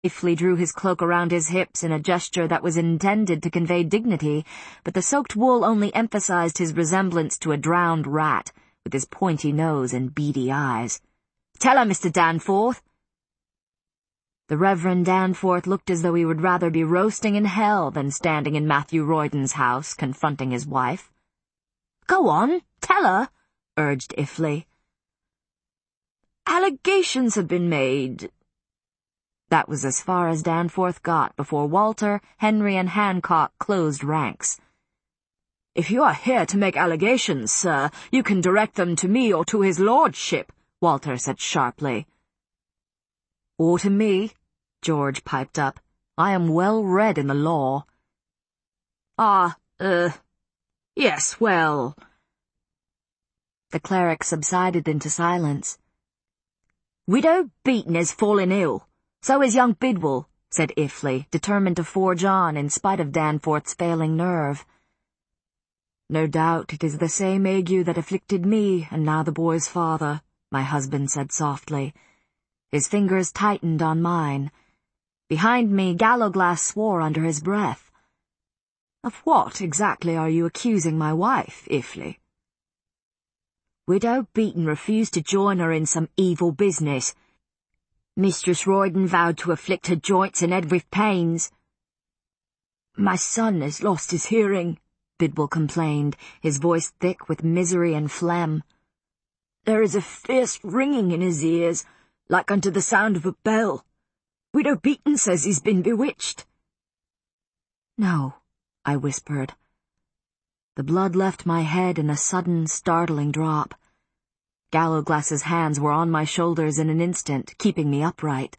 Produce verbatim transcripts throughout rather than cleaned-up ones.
Ifley drew his cloak around his hips in a gesture that was intended to convey dignity, but the soaked wool only emphasized his resemblance to a drowned rat, with his pointy nose and beady eyes. "Tell her, Mister Danforth." The Reverend Danforth looked as though he would rather be roasting in hell than standing in Matthew Royden's house, confronting his wife. "Go on, tell her," urged Ifley. "Allegations have been made." That was as far as Danforth got before Walter, Henry, and Hancock closed ranks. "If you are here to make allegations, sir, you can direct them to me or to his lordship," Walter said sharply. "Or to me," George piped up. "I am well read in the law." "Ah, uh, yes, well—" The cleric subsided into silence. "Widow Beaton has fallen ill. So is young Bidwell," said Ifley, determined to forge on in spite of Danforth's failing nerve. "No doubt it is the same ague that afflicted me and now the boy's father," my husband said softly. His fingers tightened on mine. Behind me, Gallowglass swore under his breath. "Of what exactly are you accusing my wife, Ifley?" "Widow Beaton refused to join her in some evil business. Mistress Royden vowed to afflict her joints and head with pains." "My son has lost his hearing," Bidwell complained, his voice thick with misery and phlegm. "There is a fierce ringing in his ears, like unto the sound of a bell. Widow Beaton says he's been bewitched." "No," I whispered. The blood left my head in a sudden, startling drop. Gallowglass's hands were on my shoulders in an instant, keeping me upright.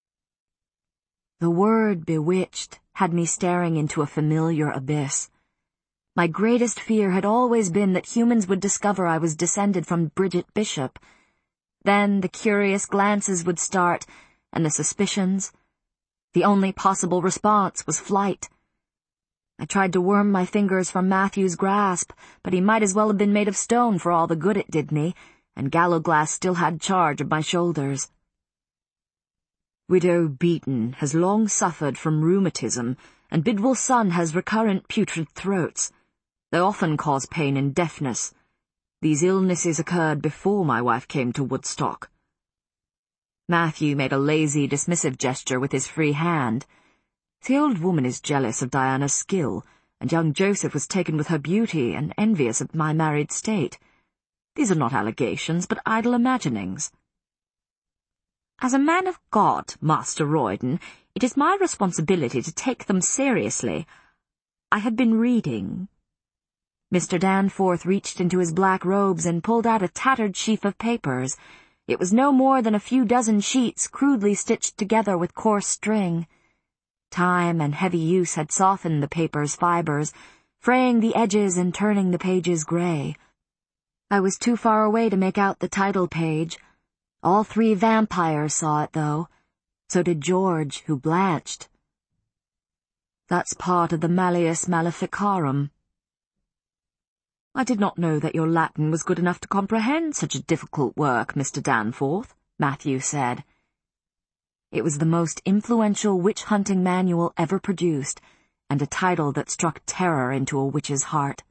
The word bewitched had me staring into a familiar abyss. My greatest fear had always been that humans would discover I was descended from Bridget Bishop. Then the curious glances would start, and the suspicions. The only possible response was flight. I tried to worm my fingers from Matthew's grasp, but he might as well have been made of stone for all the good it did me, and Gallowglass still had charge of my shoulders. "Widow Beaton has long suffered from rheumatism, and Bidwell's son has recurrent putrid throats. They often cause pain and deafness. These illnesses occurred before my wife came to Woodstock." Matthew made a lazy, dismissive gesture with his free hand. "The old woman is jealous of Diana's skill, and young Joseph was taken with her beauty and envious of my married state. These are not allegations, but idle imaginings." "As a man of God, Master Royden, it is my responsibility to take them seriously. I have been reading." Mister Danforth reached into his black robes and pulled out a tattered sheaf of papers. It was no more than a few dozen sheets crudely stitched together with coarse string. Time and heavy use had softened the paper's fibers, fraying the edges and turning the pages gray. I was too far away to make out the title page. All three vampires saw it, though. So did George, who blanched. "That's part of the Malleus Maleficarum." "I did not know that your Latin was good enough to comprehend such a difficult work, Mister Danforth," Matthew said. It was the most influential witch-hunting manual ever produced, and a title that struck terror into a witch's heart.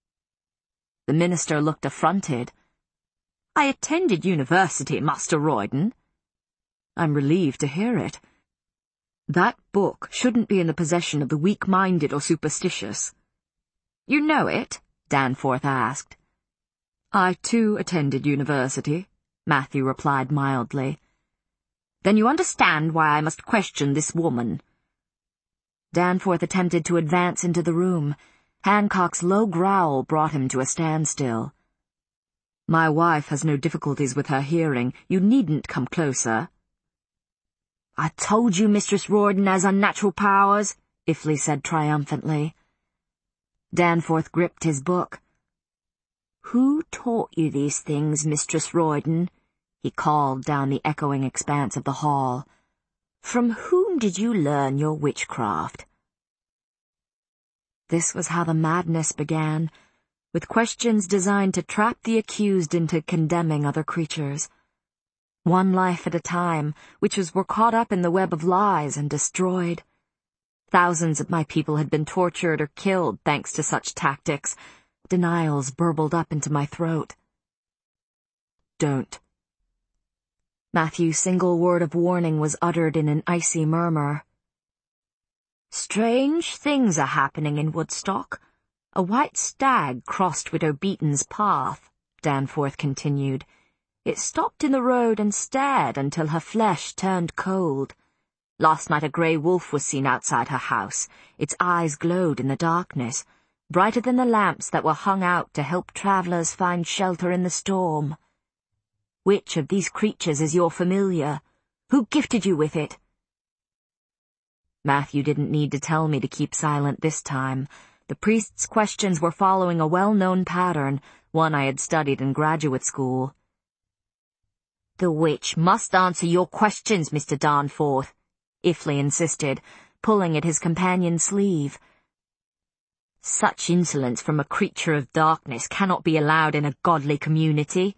The minister looked affronted. "I attended university, Master Royden." "I'm relieved to hear it. That book shouldn't be in the possession of the weak-minded or superstitious." "You know it?" Danforth asked. "I, too, attended university," Matthew replied mildly. "Then you understand why I must question this woman." Danforth attempted to advance into the room. Hancock's low growl brought him to a standstill. "My wife has no difficulties with her hearing. You needn't come closer." "I told you Mistress Royden has unnatural powers," Ifley said triumphantly. Danforth gripped his book. "Who taught you these things, Mistress Royden?" he called down the echoing expanse of the hall. "From whom did you learn your witchcraft?" This was how the madness began, with questions designed to trap the accused into condemning other creatures. one life at a time, witches were caught up in the web of lies and destroyed. Thousands of my people had been tortured or killed thanks to such tactics. Denials burbled up into my throat. Don't. Matthew's single word of warning was uttered in an icy murmur. Strange things are happening in Woodstock. A white stag crossed Widow Beaton's path, Danforth continued. It stopped in the road and stared until her flesh turned cold. Last night a grey wolf was seen outside her house. Its eyes glowed in the darkness, brighter than the lamps that were hung out to help travellers find shelter in the storm. Which of these creatures is your familiar? Who gifted you with it? Matthew didn't need to tell me to keep silent this time. The priest's questions were following a well-known pattern, one I had studied in graduate school. The witch must answer your questions, Mister Danforth, Ifley insisted, pulling at his companion's sleeve. Such insolence from a creature of darkness cannot be allowed in a godly community.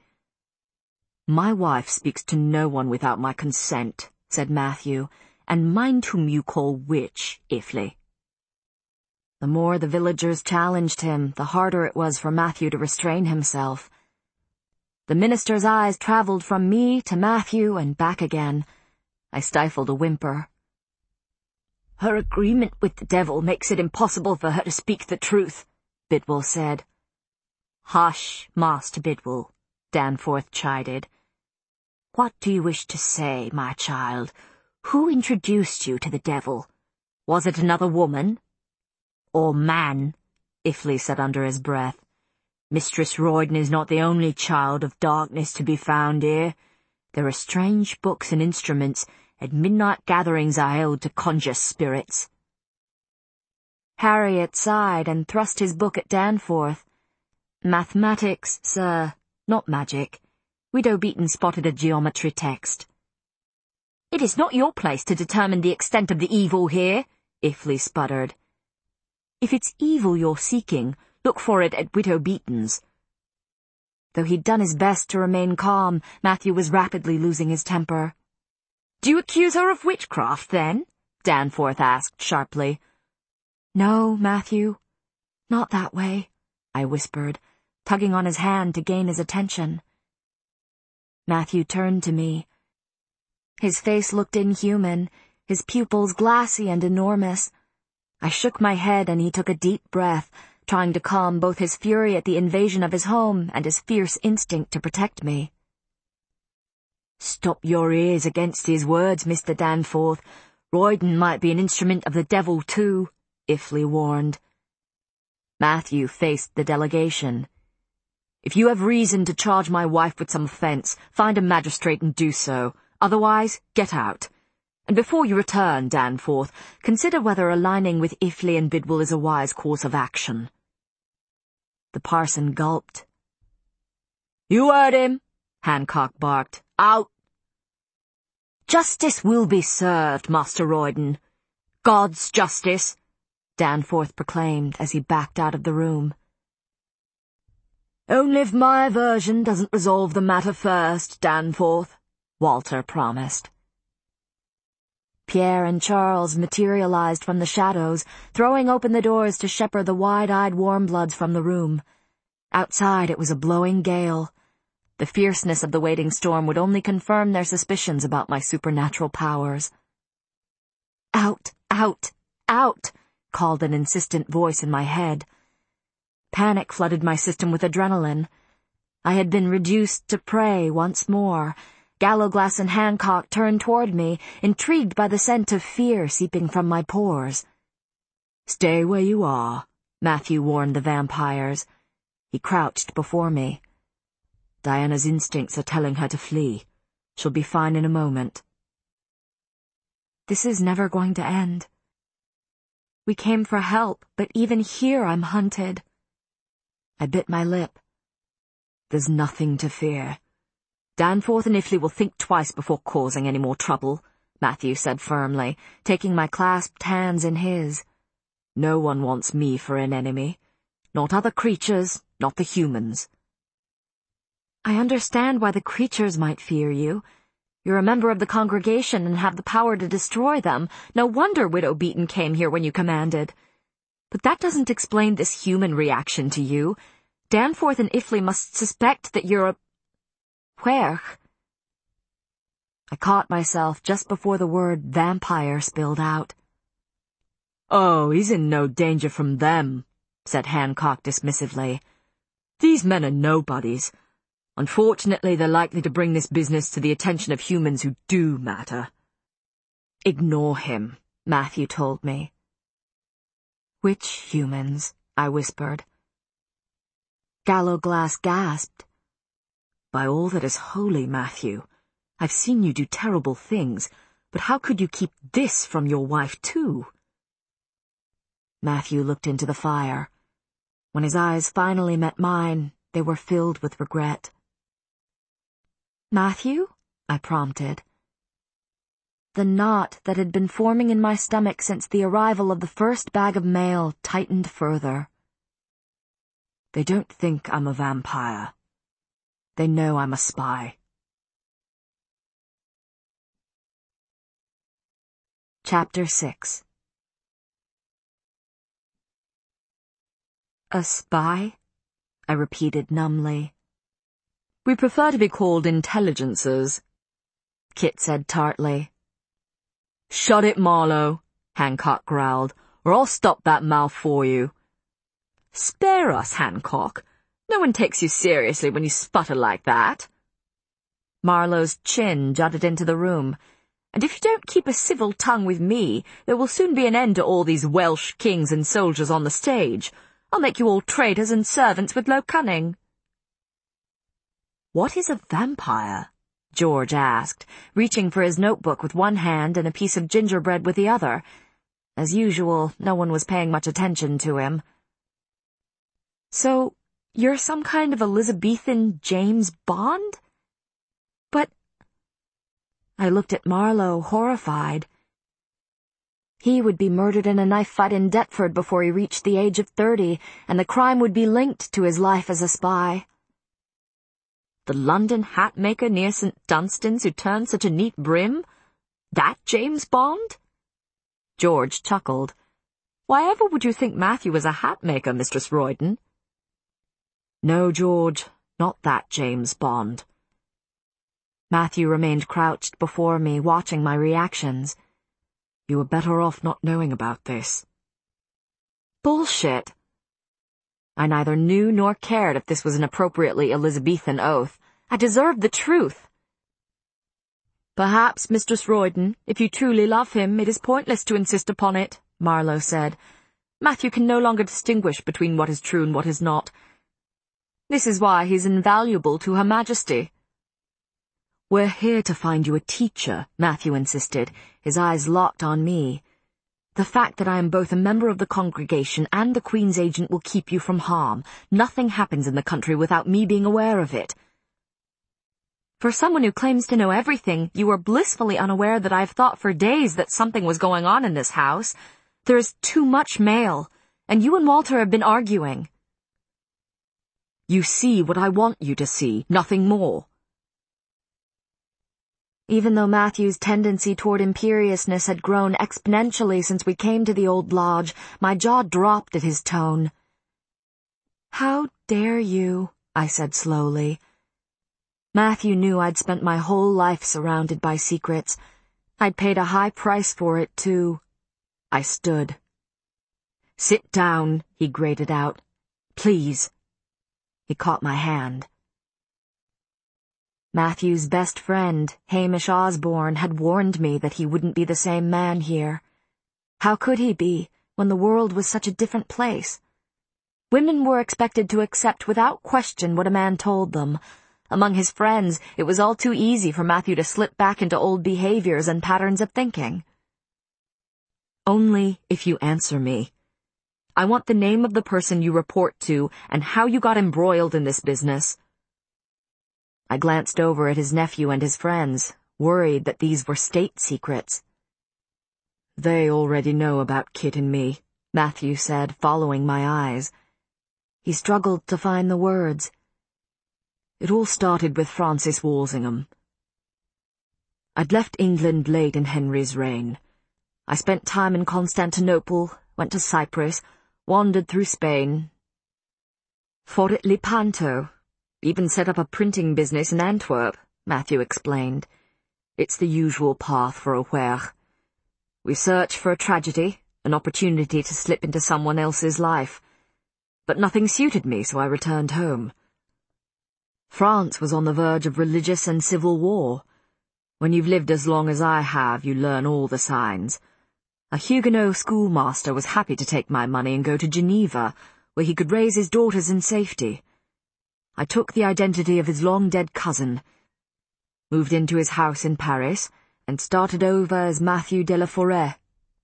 My wife speaks to no one without my consent, said Matthew, and mind whom you call witch, Ifley. The more the villagers challenged him, the harder it was for Matthew to restrain himself. The minister's eyes travelled from me to Matthew and back again. I stifled a whimper. Her agreement with the devil makes it impossible for her to speak the truth, Bidwell said. Hush, Master Bidwell, Danforth chided. What do you wish to say, my child? Who introduced you to the devil? Was it another woman? Or man, Ifley said under his breath. Mistress Royden is not the only child of darkness to be found here. There are strange books and instruments, and midnight gatherings are held to conjure spirits. Harriet sighed and thrust his book at Danforth. Mathematics, sir, not magic. Widow Beaton spotted a geometry text. It is not your place to determine the extent of the evil here, Ifley sputtered. If it's evil you're seeking, look for it at Widow Beaton's. Though he'd done his best to remain calm, Matthew was rapidly losing his temper. Do you accuse her of witchcraft, then? Danforth asked sharply. No, Matthew, not that way, I whispered, tugging on his hand to gain his attention. Matthew turned to me. His face looked inhuman, his pupils glassy and enormous. I shook my head and he took a deep breath, trying to calm both his fury at the invasion of his home and his fierce instinct to protect me. Stop your ears against his words, Mister Danforth. Royden might be an instrument of the devil, too, Ifley warned. Matthew faced the delegation. If you have reason to charge my wife with some offence, find a magistrate and do so. Otherwise, get out. And before you return, Danforth, consider whether aligning with Ifley and Bidwell is a wise course of action. The parson gulped. You heard him, Hancock barked. Out. Justice will be served, Master Royden. God's justice, Danforth proclaimed as he backed out of the room. Only if my version doesn't resolve the matter first, Danforth, Walter promised. Pierre and Charles materialized from the shadows, throwing open the doors to shepherd the wide-eyed warmbloods from the room. Outside it was a blowing gale. The fierceness of the waiting storm would only confirm their suspicions about my supernatural powers. Out, out, out, called an insistent voice in my head. Panic flooded my system with adrenaline. I had been reduced to prey once more. Gallowglass and Hancock turned toward me, intrigued by the scent of fear seeping from my pores. Stay where you are, Matthew warned the vampires. He crouched before me. Diana's instincts are telling her to flee. She'll be fine in a moment. This is never going to end. We came for help, but even here I'm hunted. I bit my lip. There's nothing to fear. Danforth and Ifley will think twice before causing any more trouble, Matthew said firmly, taking my clasped hands in his. No one wants me for an enemy. Not other creatures, not the humans. I understand why the creatures might fear you. You're a member of the congregation and have the power to destroy them. No wonder Widow Beaton came here when you commanded. But that doesn't explain this human reaction to you. Danforth and Iffley must suspect that you're a... Where? I caught myself just before the word vampire spilled out. Oh, he's in no danger from them, said Hancock dismissively. These men are nobodies. Unfortunately, they're likely to bring this business to the attention of humans who do matter. Ignore him, Matthew told me. Which humans? I whispered. Gallowglass gasped. By all that is holy, Matthew, I've seen you do terrible things, but how could you keep this from your wife, too? Matthew looked into the fire. When his eyes finally met mine, they were filled with regret. Matthew? I prompted. The knot that had been forming in my stomach since the arrival of the first bag of mail tightened further. They don't think I'm a vampire. They know I'm a spy. Chapter six. A spy? I repeated numbly. We prefer to be called intelligencers, Kit said tartly. Shut it, Marlowe, Hancock growled, or I'll stop that mouth for you. Spare us, Hancock. No one takes you seriously when you sputter like that. Marlowe's chin jutted into the room. And if you don't keep a civil tongue with me, there will soon be an end to all these Welsh kings and soldiers on the stage. I'll make you all traitors and servants with low cunning. What is a vampire? George asked, reaching for his notebook with one hand and a piece of gingerbread with the other. As usual, no one was paying much attention to him. So, you're some kind of Elizabethan James Bond? But... I looked at Marlowe, horrified. He would be murdered in a knife fight in Deptford before he reached the age of thirty, and the crime would be linked to his life as a spy. The London hat maker near Saint Dunstan's who turned such a neat brim? That James Bond? George chuckled. Why ever would you think Matthew was a hat maker, Mistress Royden? No, George, not that James Bond. Matthew remained crouched before me, watching my reactions. You were better off not knowing about this. Bullshit. I neither knew nor cared if this was an appropriately Elizabethan oath. I deserved the truth. Perhaps, Mistress Royden, if you truly love him, it is pointless to insist upon it, Marlowe said. Matthew can no longer distinguish between what is true and what is not. This is why he's invaluable to Her Majesty. We're here to find you a teacher, Matthew insisted, his eyes locked on me. The fact that I am both a member of the congregation and the Queen's agent will keep you from harm. Nothing happens in the country without me being aware of it. For someone who claims to know everything, you are blissfully unaware that I've thought for days that something was going on in this house. There is too much mail, and you and Walter have been arguing. You see what I want you to see, nothing more. Even though Matthew's tendency toward imperiousness had grown exponentially since we came to the old lodge, my jaw dropped at his tone. How dare you, I said slowly. Matthew knew I'd spent my whole life surrounded by secrets. I'd paid a high price for it, too. I stood. Sit down, he grated out. Please. He caught my hand. Matthew's best friend, Hamish Osborne, had warned me that he wouldn't be the same man here. How could he be, when the world was such a different place? Women were expected to accept without question what a man told them. Among his friends, it was all too easy for Matthew to slip back into old behaviors and patterns of thinking. Only if you answer me. I want the name of the person you report to and how you got embroiled in this business. I glanced over at his nephew and his friends, worried that these were state secrets. They already know about Kit and me, Matthew said, following my eyes. He struggled to find the words. It all started with Francis Walsingham. I'd left England late in Henry's reign. I spent time in Constantinople, went to Cyprus, wandered through Spain, fought at Lepanto, even set up a printing business in Antwerp, Matthew explained. It's the usual path for a Huer. We search for a tragedy, an opportunity to slip into someone else's life. But nothing suited me, so I returned home. France was on the verge of religious and civil war. When you've lived as long as I have, you learn all the signs. A Huguenot schoolmaster was happy to take my money and go to Geneva, where he could raise his daughters in safety. I took the identity of his long-dead cousin, moved into his house in Paris, and started over as Matthew de la Forêt.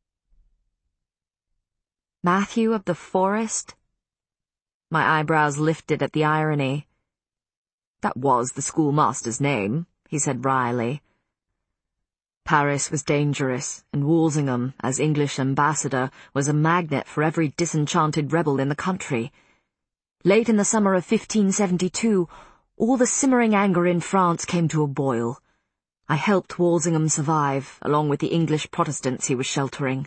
Matthew of the Forest? My eyebrows lifted at the irony. That was the schoolmaster's name, he said wryly. Paris was dangerous, and Walsingham, as English ambassador, was a magnet for every disenchanted rebel in the country. Late in the summer of fifteen seventy-two, all the simmering anger in France came to a boil. I helped Walsingham survive, along with the English Protestants he was sheltering.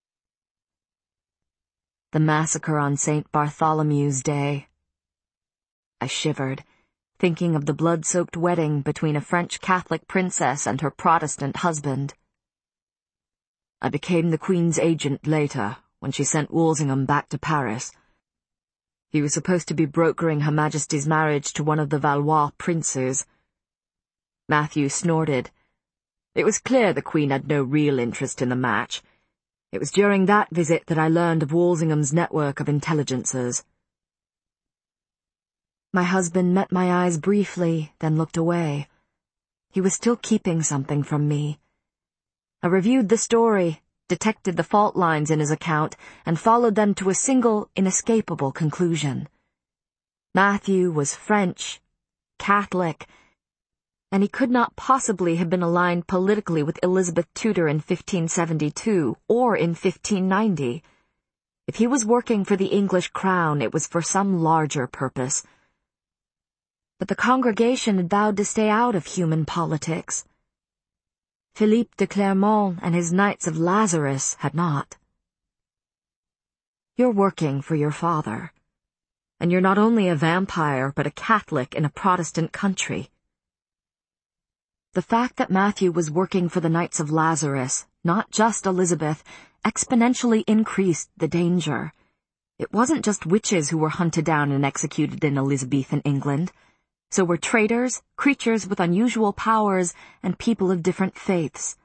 The massacre on Saint Bartholomew's Day. I shivered, thinking of the blood-soaked wedding between a French Catholic princess and her Protestant husband. I became the Queen's agent later, when she sent Walsingham back to Paris. He was supposed to be brokering Her Majesty's marriage to one of the Valois princes. Matthew snorted. It was clear the Queen had no real interest in the match. It was during that visit that I learned of Walsingham's network of intelligencers. My husband met my eyes briefly, then looked away. He was still keeping something from me. I reviewed the story, detected the fault lines in his account, and followed them to a single, inescapable conclusion. Matthew was French, Catholic, and he could not possibly have been aligned politically with Elizabeth Tudor in fifteen seventy-two or in fifteen ninety. If he was working for the English crown, it was for some larger purpose. But the congregation had vowed to stay out of human politics. Philippe de Clermont and his Knights of Lazarus had not. You're working for your father, and you're not only a vampire but a Catholic in a Protestant country. The fact that Matthew was working for the Knights of Lazarus, not just Elizabeth, exponentially increased the danger. It wasn't just witches who were hunted down and executed in Elizabethan England. So were traitors, creatures with unusual powers, and people of different faiths.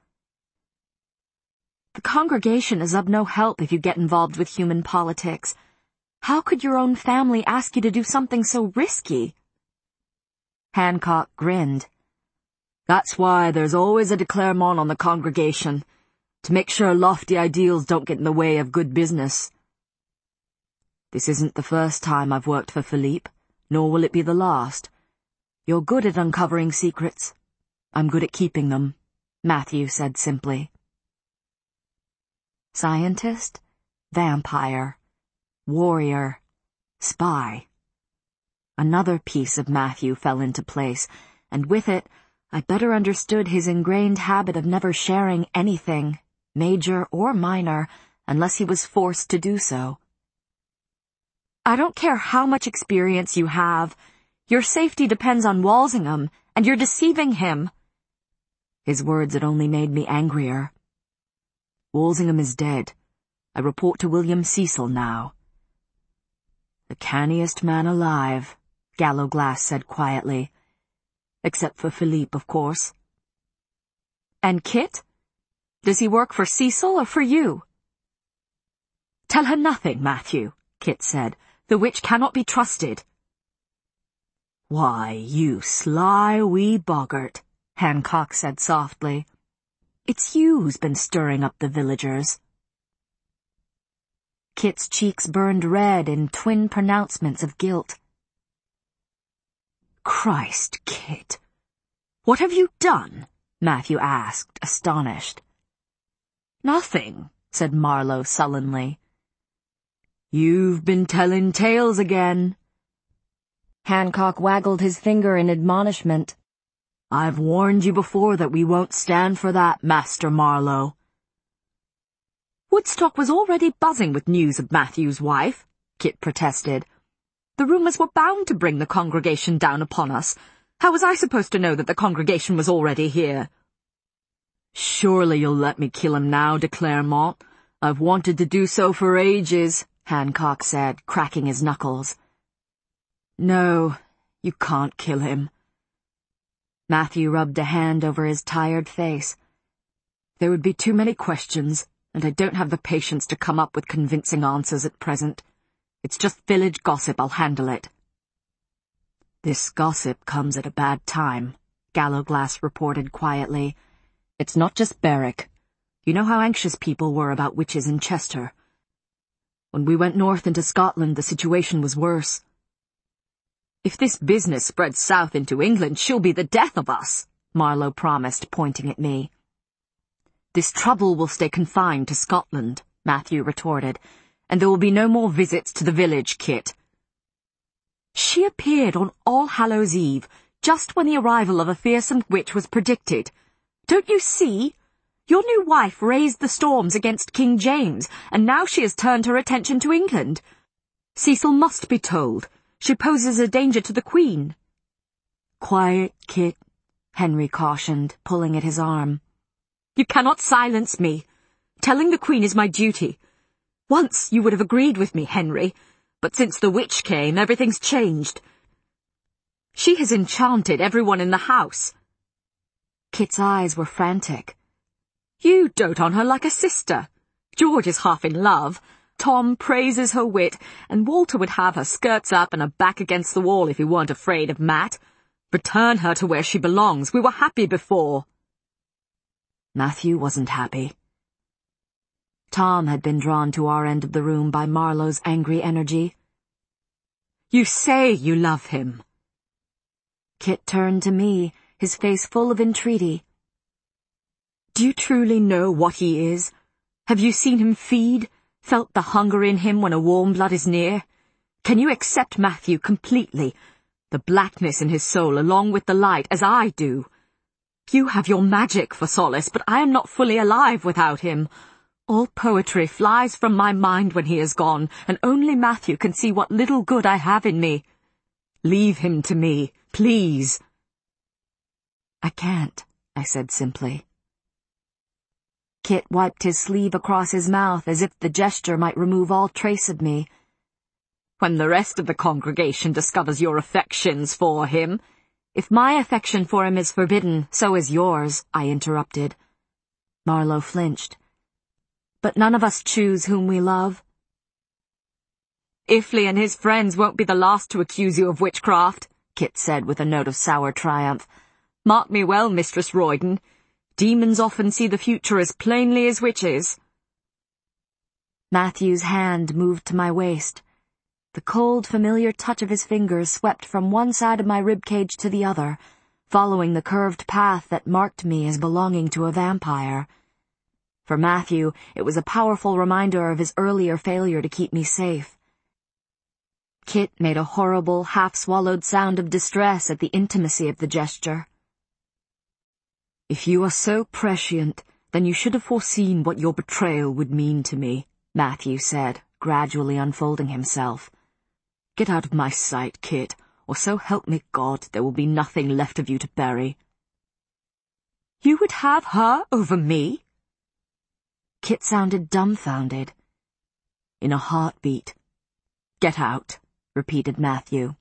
The congregation is of no help if you get involved with human politics. How could your own family ask you to do something so risky? Hancock grinned. That's why there's always a de Clermont on the congregation, to make sure lofty ideals don't get in the way of good business. This isn't the first time I've worked for Philippe, nor will it be the last. You're good at uncovering secrets. I'm good at keeping them, Matthew said simply. Scientist, vampire, warrior, spy. Another piece of Matthew fell into place, and with it, I better understood his ingrained habit of never sharing anything, major or minor, unless he was forced to do so. I don't care how much experience you have. Your safety depends on Walsingham, and you're deceiving him. His words had only made me angrier. Walsingham is dead. I report to William Cecil now. The canniest man alive, Gallowglass said quietly. Except for Philippe, of course. And Kit? Does he work for Cecil or for you? Tell her nothing, Matthew, Kit said. The witch cannot be trusted. Why, you sly wee boggart, Hancock said softly. It's you who's been stirring up the villagers. Kit's cheeks burned red in twin pronouncements of guilt. Christ, Kit, what have you done? Matthew asked, astonished. Nothing, said Marlowe sullenly. You've been telling tales again. Hancock waggled his finger in admonishment. I've warned you before that we won't stand for that, Master Marlowe. Woodstock was already buzzing with news of Matthew's wife, Kit protested. The rumours were bound to bring the congregation down upon us. How was I supposed to know that the congregation was already here? Surely you'll let me kill him now, de Clermont. I've wanted to do so for ages, Hancock said, cracking his knuckles. No, you can't kill him. Matthew rubbed a hand over his tired face. There would be too many questions, and I don't have the patience to come up with convincing answers at present. It's just village gossip, I'll handle it. This gossip comes at a bad time, Gallowglass reported quietly. It's not just Berwick. You know how anxious people were about witches in Chester. When we went north into Scotland, the situation was worse. If this business spreads south into England, she'll be the death of us, Marlowe promised, pointing at me. This trouble will stay confined to Scotland, Matthew retorted, and there will be no more visits to the village, Kit. She appeared on All Hallows' Eve, just when the arrival of a fearsome witch was predicted. Don't you see? Your new wife raised the storms against King James, and now she has turned her attention to England. Cecil must be told. She poses a danger to the Queen. Quiet, Kit, Henry cautioned, pulling at his arm. You cannot silence me. Telling the Queen is my duty. Once you would have agreed with me, Henry, but since the witch came, everything's changed. She has enchanted everyone in the house. Kit's eyes were frantic. You dote on her like a sister. George is half in love. Tom praises her wit, and Walter would have her skirts up and her back against the wall if he weren't afraid of Matt. Return her to where she belongs. We were happy before. Matthew wasn't happy. Tom had been drawn to our end of the room by Marlowe's angry energy. You say you love him. Kit turned to me, his face full of entreaty. Do you truly know what he is? Have you seen him feed, felt the hunger in him when a warm blood is near? Can you accept Matthew completely, the blackness in his soul along with the light, as I do? You have your magic for solace, but I am not fully alive without him. All poetry flies from my mind when he is gone, and only Matthew can see what little good I have in me. Leave him to me, please. I can't, I said simply. Kit wiped his sleeve across his mouth as if the gesture might remove all trace of me. When the rest of the congregation discovers your affections for him— If my affection for him is forbidden, so is yours, I interrupted. Marlowe flinched. But none of us choose whom we love. Iffley and his friends won't be the last to accuse you of witchcraft, Kit said with a note of sour triumph. Mark me well, Mistress Royden. Demons often see the future as plainly as witches. Matthew's hand moved to my waist. The cold, familiar touch of his fingers swept from one side of my ribcage to the other, following the curved path that marked me as belonging to a vampire. For Matthew, it was a powerful reminder of his earlier failure to keep me safe. Kit made a horrible, half-swallowed sound of distress at the intimacy of the gesture. If you are so prescient, then you should have foreseen what your betrayal would mean to me, Matthew said, gradually unfolding himself. Get out of my sight, Kit, or so help me God, there will be nothing left of you to bury. You would have her over me? Kit sounded dumbfounded. In a heartbeat. Get out, repeated Matthew.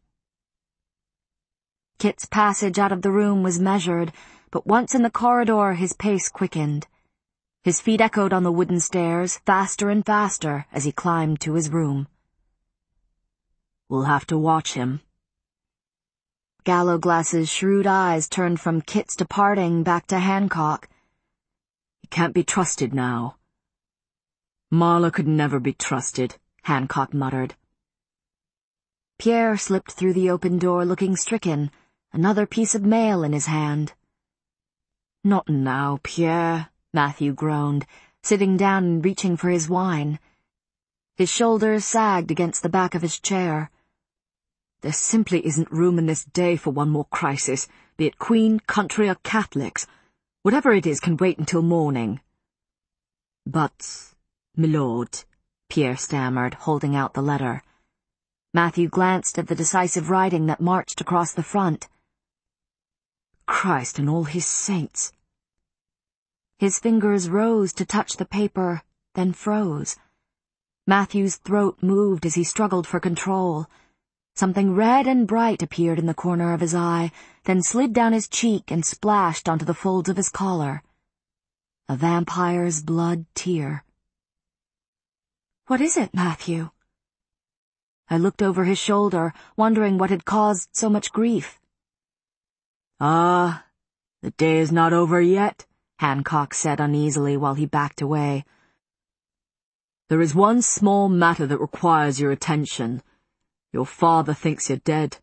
Kit's passage out of the room was measured, but once in the corridor his pace quickened. His feet echoed on the wooden stairs, faster and faster, as he climbed to his room. We'll have to watch him. Gallowglass's shrewd eyes turned from Kit's departing back to Hancock. He can't be trusted now. Marlowe could never be trusted, Hancock muttered. Pierre slipped through the open door looking stricken, another piece of mail in his hand. Not now, Pierre, Matthew groaned, sitting down and reaching for his wine. His shoulders sagged against the back of his chair. There simply isn't room in this day for one more crisis. be it Queen, country, or Catholics. Whatever it is can wait until morning. But, milord, Pierre stammered, holding out the letter. Matthew glanced at the decisive writing that marched across the front. Christ and all his saints. His fingers rose to touch the paper, then froze. Matthew's throat moved as he struggled for control. Something red and bright appeared in the corner of his eye, then slid down his cheek and splashed onto the folds of his collar. A vampire's blood tear. What is it, Matthew? I looked over his shoulder, wondering what had caused so much grief. Ah, the day is not over yet, Hancock said uneasily while he backed away. There is one small matter that requires your attention. Your father thinks you're dead.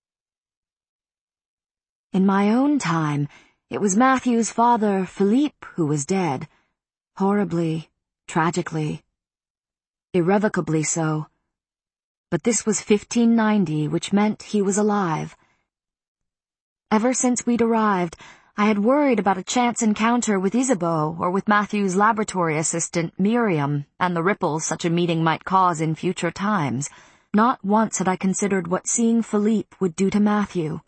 In my own time, it was Matthew's father, Philippe, who was dead. Horribly, tragically, irrevocably so. But this was fifteen ninety, which meant he was alive. Ever since we'd arrived, I had worried about a chance encounter with Isabeau or with Matthew's laboratory assistant, Miriam, and the ripples such a meeting might cause in future times. Not once had I considered what seeing Philippe would do to Matthew.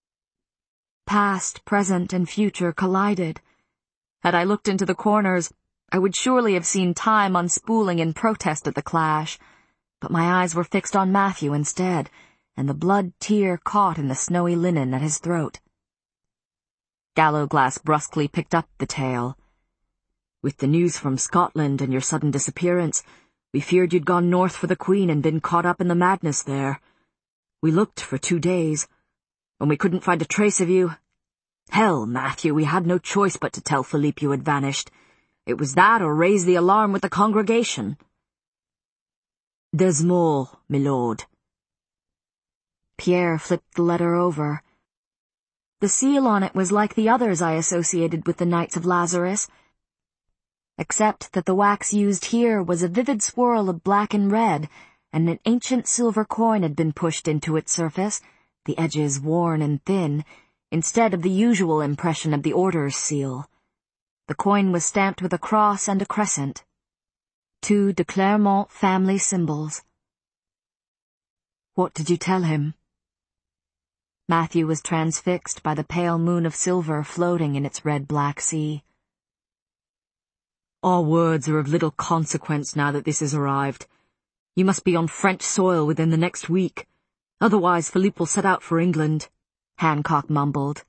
Past, present, and future collided. Had I looked into the corners, I would surely have seen time unspooling in protest at the clash, but my eyes were fixed on Matthew instead, and the blood tear caught in the snowy linen at his throat. Gallowglass brusquely picked up the tale. With the news from Scotland and your sudden disappearance, we feared you'd gone north for the Queen and been caught up in the madness there. We looked for two days. When we couldn't find a trace of you, hell, Matthew, we had no choice but to tell Philippe you had vanished. It was that or raise the alarm with the congregation. There's more, milord. Pierre flipped the letter over. The seal on it was like the others I associated with the Knights of Lazarus, except that the wax used here was a vivid swirl of black and red, and an ancient silver coin had been pushed into its surface, the edges worn and thin, instead of the usual impression of the Order's seal. The coin was stamped with a cross and a crescent. Two de Clermont family symbols. What did you tell him? Matthew was transfixed by the pale moon of silver floating in its red-black sea. Our words are of little consequence now that this has arrived. You must be on French soil within the next week. Otherwise Philippe will set out for England, Hancock mumbled.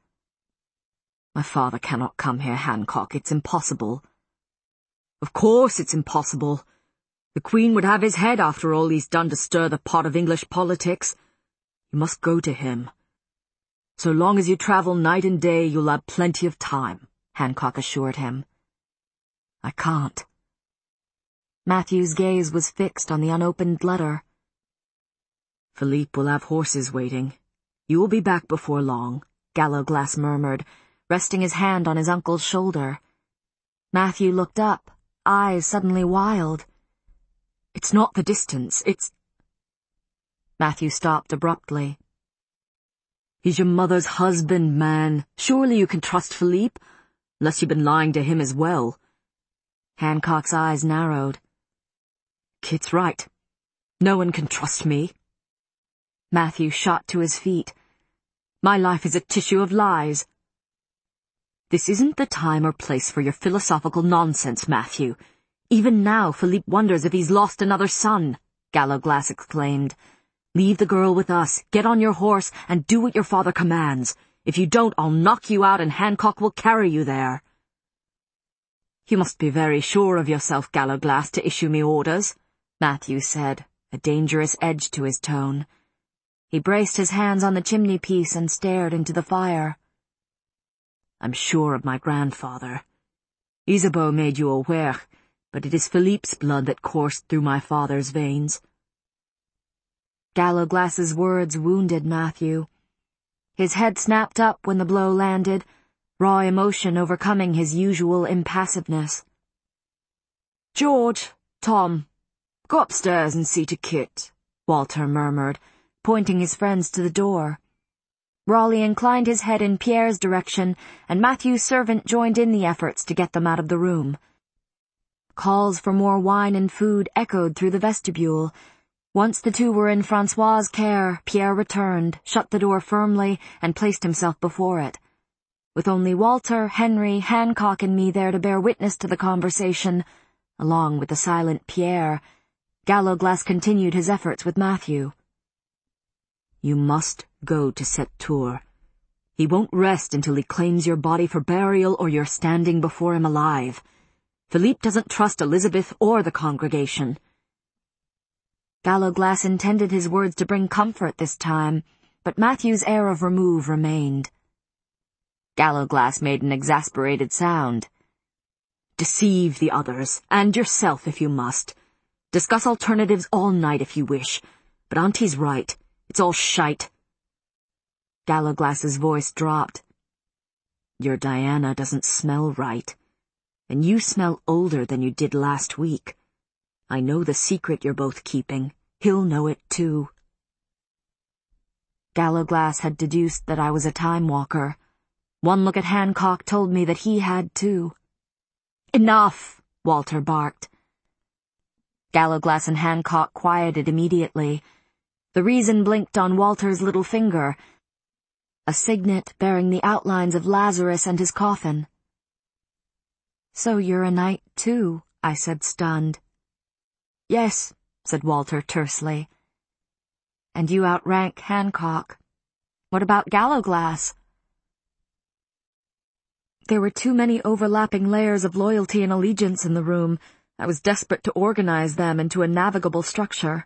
My father cannot come here, Hancock. It's impossible. Of course it's impossible. The Queen would have his head after all he's done to stir the pot of English politics. You must go to him. So long as you travel night and day, you'll have plenty of time, Hancock assured him. I can't. Matthew's gaze was fixed on the unopened letter. Philippe will have horses waiting. You will be back before long, Gallowglass murmured, resting his hand on his uncle's shoulder. Matthew looked up, eyes suddenly wild. It's not the distance, it's... Matthew stopped abruptly. He's your mother's husband, man. Surely you can trust Philippe, unless you've been lying to him as well. Hancock's eyes narrowed. Kit's right. No one can trust me. Matthew shot to his feet. My life is a tissue of lies. This isn't the time or place for your philosophical nonsense, Matthew. Even now Philippe wonders if he's lost another son, Gallowglass exclaimed. Leave the girl with us, get on your horse, and do what your father commands. If you don't, I'll knock you out and Hancock will carry you there. You must be very sure of yourself, Gallowglass, to issue me orders, Matthew said, a dangerous edge to his tone. He braced his hands on the chimney-piece and stared into the fire. I'm sure of my grandfather. Isabeau made you aware, but it is Philippe's blood that coursed through my father's veins. Gallowglass's words wounded Matthew. His head snapped up when the blow landed, raw emotion overcoming his usual impassiveness. George, Tom, go upstairs and see to Kit, Walter murmured, pointing his friends to the door. Raleigh inclined his head in Pierre's direction, and Matthew's servant joined in the efforts to get them out of the room. Calls for more wine and food echoed through the vestibule. Once the two were in Francois's care, Pierre returned, shut the door firmly, and placed himself before it. With only Walter, Henry, Hancock, and me there to bear witness to the conversation, along with the silent Pierre, Gallowglass continued his efforts with Matthew. "You must go to Sept-Tours. He won't rest until he claims your body for burial or you're standing before him alive. Philippe doesn't trust Elizabeth or the congregation." Gallowglass intended his words to bring comfort this time, but Matthew's air of remove remained. Gallowglass made an exasperated sound. "Deceive the others, and yourself if you must. Discuss alternatives all night if you wish, but Auntie's right. It's all shite." Gallowglass's voice dropped. "Your Diana doesn't smell right, and you smell older than you did last week. I know the secret you're both keeping. He'll know it too." Gallowglass had deduced that I was a time-walker. One look at Hancock told me that he had too. "Enough!" Walter barked. Gallowglass and Hancock quieted immediately. The reason blinked on Walter's little finger, a signet bearing the outlines of Lazarus and his coffin. "So you're a knight too," I said, stunned. "Yes," said Walter tersely. "And you outrank Hancock. What about Gallowglass?" There were too many overlapping layers of loyalty and allegiance in the room. I was desperate to organize them into a navigable structure.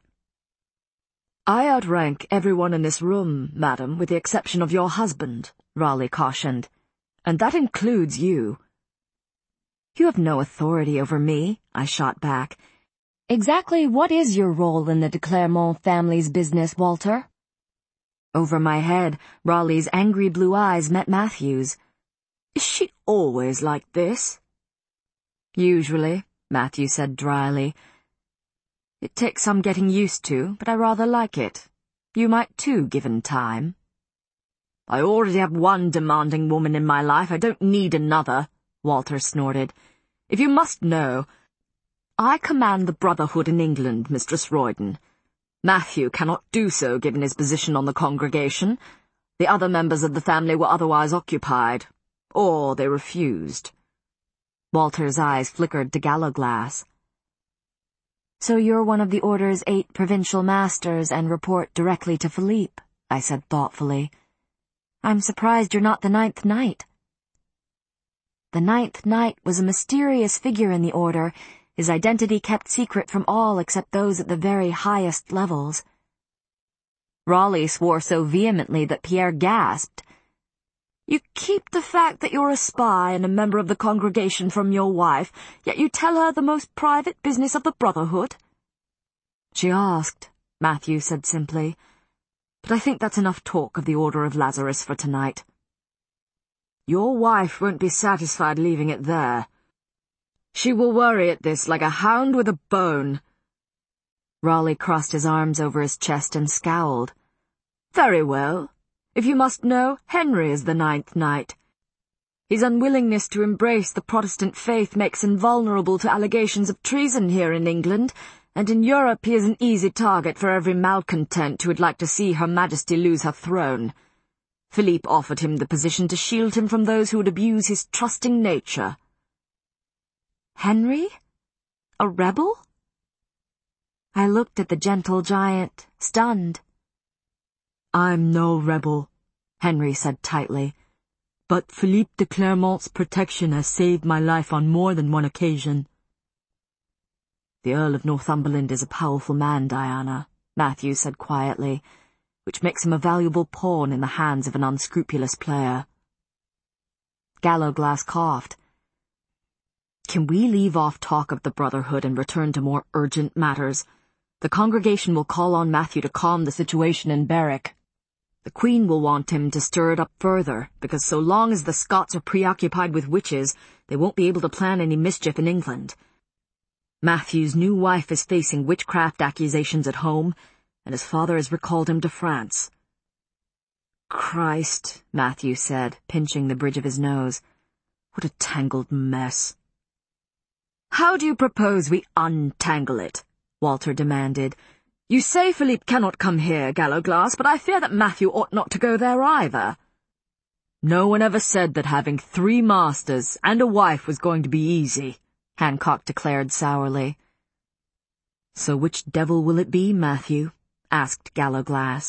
"I outrank everyone in this room, madam, with the exception of your husband," Raleigh cautioned. "And that includes you." "You have no authority over me," I shot back. "Exactly what is your role in the de Clermont family's business, Walter?" Over my head, Raleigh's angry blue eyes met Matthew's. "Is she always like this?" "Usually," Matthew said dryly. "It takes some getting used to, but I rather like it. You might too, given time." "I already have one demanding woman in my life. I don't need another," Walter snorted. "If you must know, I command the Brotherhood in England, Mistress Royden. Matthew cannot do so given his position on the congregation. The other members of the family were otherwise occupied. Or they refused." Walter's eyes flickered to Gallowglass. "So you're one of the Order's eight provincial masters and report directly to Philippe," I said thoughtfully. "I'm surprised you're not the ninth knight." The ninth knight was a mysterious figure in the Order, his identity kept secret from all except those at the very highest levels. Raleigh swore so vehemently that Pierre gasped. "You keep the fact that you're a spy and a member of the congregation from your wife, yet you tell her the most private business of the Brotherhood?" "She asked," Matthew said simply. "But I think that's enough talk of the Order of Lazarus for tonight." "Your wife won't be satisfied leaving it there. She will worry at this like a hound with a bone." Raleigh crossed his arms over his chest and scowled. "Very well. If you must know, Henry is the ninth knight. His unwillingness to embrace the Protestant faith makes him vulnerable to allegations of treason here in England, and in Europe he is an easy target for every malcontent who would like to see Her Majesty lose her throne. Philippe offered him the position to shield him from those who would abuse his trusting nature." "Henry? A rebel?" I looked at the gentle giant, stunned. "I'm no rebel," Henry said tightly, "but Philippe de Clermont's protection has saved my life on more than one occasion." "The Earl of Northumberland is a powerful man, Diana," Matthew said quietly, "which makes him a valuable pawn in the hands of an unscrupulous player." Gallowglass coughed. "Can we leave off talk of the Brotherhood and return to more urgent matters? The congregation will call on Matthew to calm the situation in Berwick. The Queen will want him to stir it up further, because so long as the Scots are preoccupied with witches, they won't be able to plan any mischief in England. Matthew's new wife is facing witchcraft accusations at home, and his father has recalled him to France." Christ, Matthew said, pinching the bridge of his nose. What a tangled mess. How do you propose we untangle it? Walter demanded. You say Philippe cannot come here, Gallowglass, but I fear that Matthew ought not to go there either. No one ever said that having three masters and a wife was going to be easy, Hancock declared sourly. So which devil will it be, Matthew? Asked Gallowglass.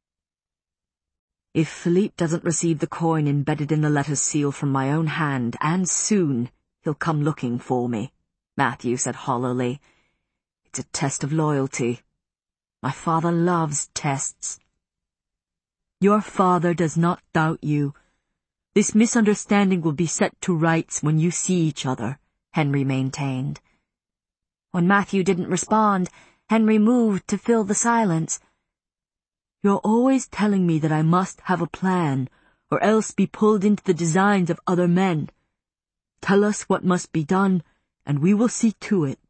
If Philippe doesn't receive the coin embedded in the letter's seal from my own hand, and soon, he'll come looking for me, Matthew said hollowly. It's a test of loyalty. My father loves tests. Your father does not doubt you. This misunderstanding will be set to rights when you see each other, Henry maintained. When Matthew didn't respond, Henry moved to fill the silence. You're always telling me that I must have a plan, or else be pulled into the designs of other men. Tell us what must be done, and we will see to it.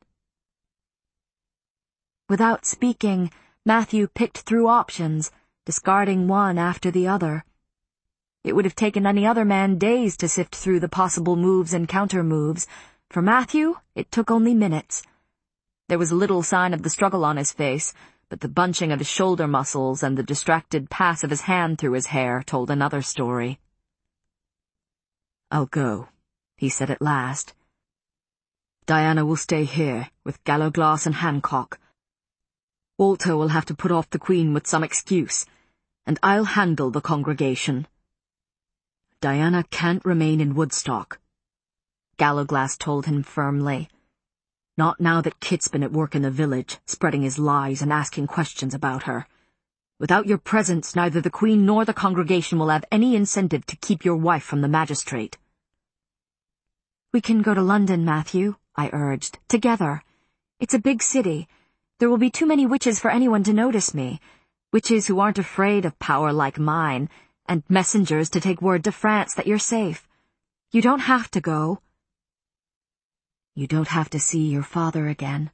Without speaking, Matthew picked through options, discarding one after the other. It would have taken any other man days to sift through the possible moves and counter-moves. For Matthew, it took only minutes. There was little sign of the struggle on his face, but the bunching of his shoulder muscles and the distracted pass of his hand through his hair told another story. I'll go, he said at last. Diana will stay here, with Gallowglass and Hancock. Walter will have to put off the Queen with some excuse, and I'll handle the congregation. Diana can't remain in Woodstock, Gallowglass told him firmly. Not now that Kit's been at work in the village, spreading his lies and asking questions about her. Without your presence, neither the Queen nor the congregation will have any incentive to keep your wife from the magistrate. We can go to London, Matthew, I urged, together. It's a big city. There will be too many witches for anyone to notice me. Witches who aren't afraid of power like mine, and messengers to take word to France that you're safe. You don't have to go. You don't have to see your father again.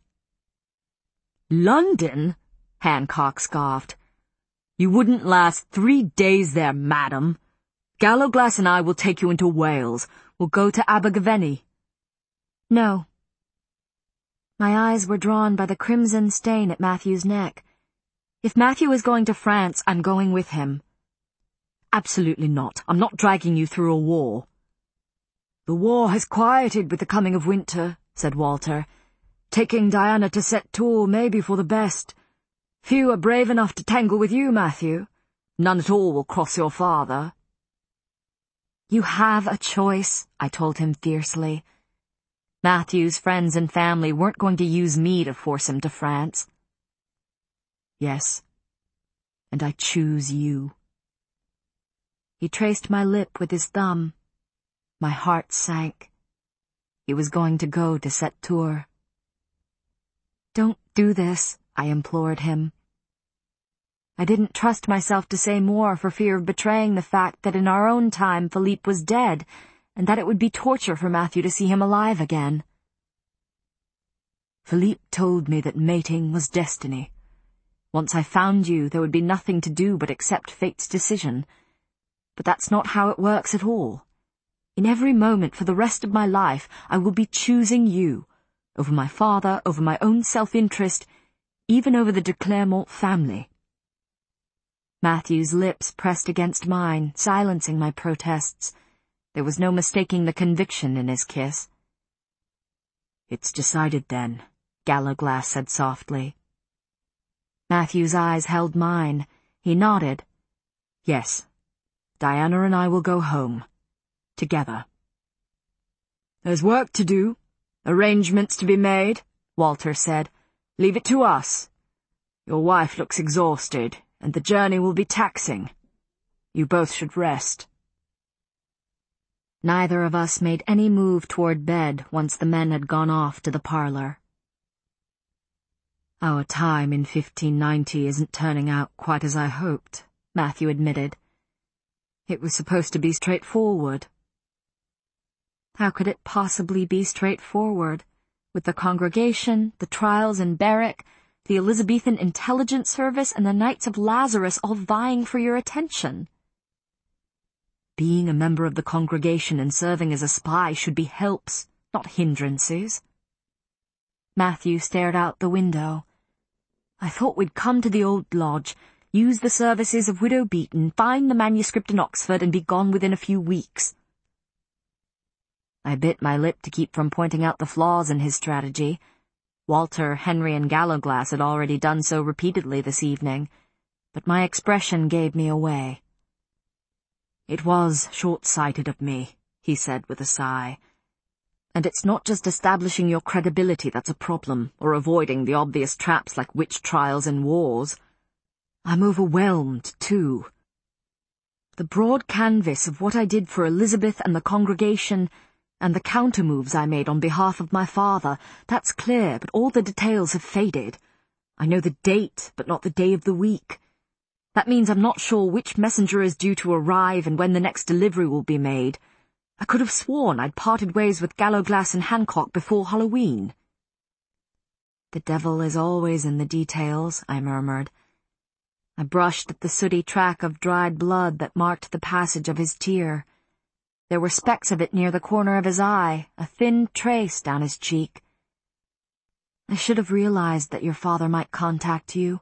London? Hancock scoffed. You wouldn't last three days there, madam. Gallowglass and I will take you into Wales. We'll go to Abergavenny. No. My eyes were drawn by the crimson stain at Matthew's neck. If Matthew is going to France, I'm going with him. Absolutely not. I'm not dragging you through a war. The war has quieted with the coming of winter, said Walter. Taking Diana to Sept-Tours may be for the best. Few are brave enough to tangle with you, Matthew. None at all will cross your father. You have a choice, I told him fiercely. Matthew's friends and family weren't going to use me to force him to France. Yes, and I choose you. He traced my lip with his thumb. My heart sank. He was going to go to Sept-Tours. Don't do this, I implored him. I didn't trust myself to say more for fear of betraying the fact that in our own time Philippe was dead, and that it would be torture for Matthew to see him alive again. Philippe told me that mating was destiny. Once I found you, there would be nothing to do but accept fate's decision. But that's not how it works at all. In every moment for the rest of my life, I will be choosing you, over my father, over my own self-interest, even over the de Clermont family. Matthew's lips pressed against mine, silencing my protests. There was no mistaking the conviction in his kiss. It's decided then, Gallowglass said softly. Matthew's eyes held mine. He nodded. Yes, Diana and I will go home. Together. There's work to do, arrangements to be made, Walter said. Leave it to us. Your wife looks exhausted, and the journey will be taxing. You both should rest. Neither of us made any move toward bed once the men had gone off to the parlor. Our time in fifteen ninety isn't turning out quite as I hoped, Matthew admitted. It was supposed to be straightforward. How could it possibly be straightforward, with the congregation, the trials in Berwick, the Elizabethan intelligence service, and the Knights of Lazarus all vying for your attention? Being a member of the congregation and serving as a spy should be helps, not hindrances. Matthew stared out the window. I thought we'd come to the old lodge, use the services of Widow Beaton, find the manuscript in Oxford, and be gone within a few weeks. I bit my lip to keep from pointing out the flaws in his strategy. Walter, Henry, and Gallowglass had already done so repeatedly this evening, but my expression gave me away. It was short-sighted of me, he said with a sigh. And it's not just establishing your credibility that's a problem, or avoiding the obvious traps like witch trials and wars. I'm overwhelmed, too. The broad canvas of what I did for Elizabeth and the congregation, and the counter-moves I made on behalf of my father, that's clear, but all the details have faded. I know the date, but not the day of the week. That means I'm not sure which messenger is due to arrive and when the next delivery will be made. I could have sworn I'd parted ways with Gallowglass and Hancock before Halloween. The devil is always in the details, I murmured. I brushed at the sooty track of dried blood that marked the passage of his tear. There were specks of it near the corner of his eye, a thin trace down his cheek. I should have realized that your father might contact you.